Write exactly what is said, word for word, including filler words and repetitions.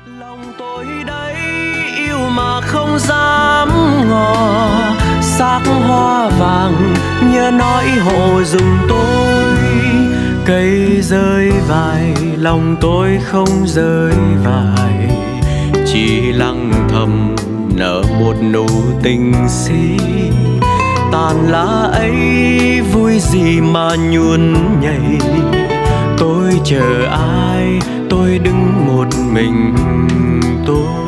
Lòng tôi đây yêu mà không dám ngỏ, sắc hoa vàng nhớ nói hộ dùm tôi. Cây rơi vài lòng tôi không rơi vài, chỉ lặng thầm nở một nụ tình si. Tàn lá ấy vui gì mà nhuôn nhảy, tôi chờ ai, tôi đứng một mình tôi.